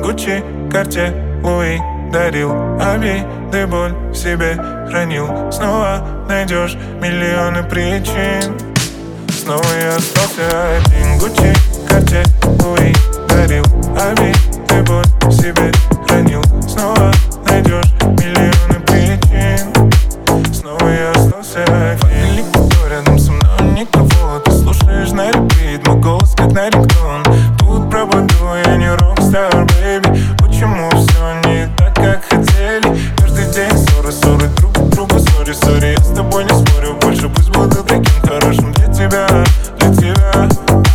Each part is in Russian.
Гуччи, Карте, Луи дарил обиды, боль в себе хранил. Снова найдешь миллионы причин. Снова я остался один. Гуччи, Карте, Луи дарил обиды, боль в себе хранил. Снова найдешь миллионы причин. Снова я остался один. Никто рядом со мной, никого. Ты слушаешь на репит, мой голос как на рингтон. Тут пропаду, я не рокстар, бэйби. Почему все не так, как хотели? Каждый день ссоры, друг к другу, сори. Я с тобой не спорю больше, пусть буду таким хорошим для тебя, для тебя.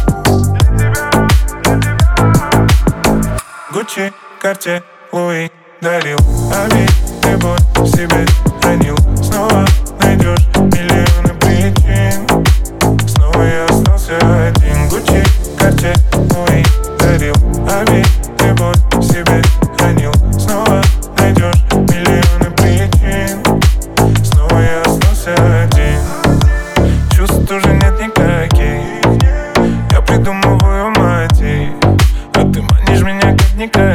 Гуччи, Карте, Луи дарил обиды, боль в себе хранил. Снова найдешь миллионы причин. Снова я остался один. Гуччи, Карте, Луи дарил обиды, боль в себе хранил. Снова найдешь миллионы причин. Снова я остался один. Чувств уже нет никаких. Я придумываю мотив, а ты манишь меня как никак.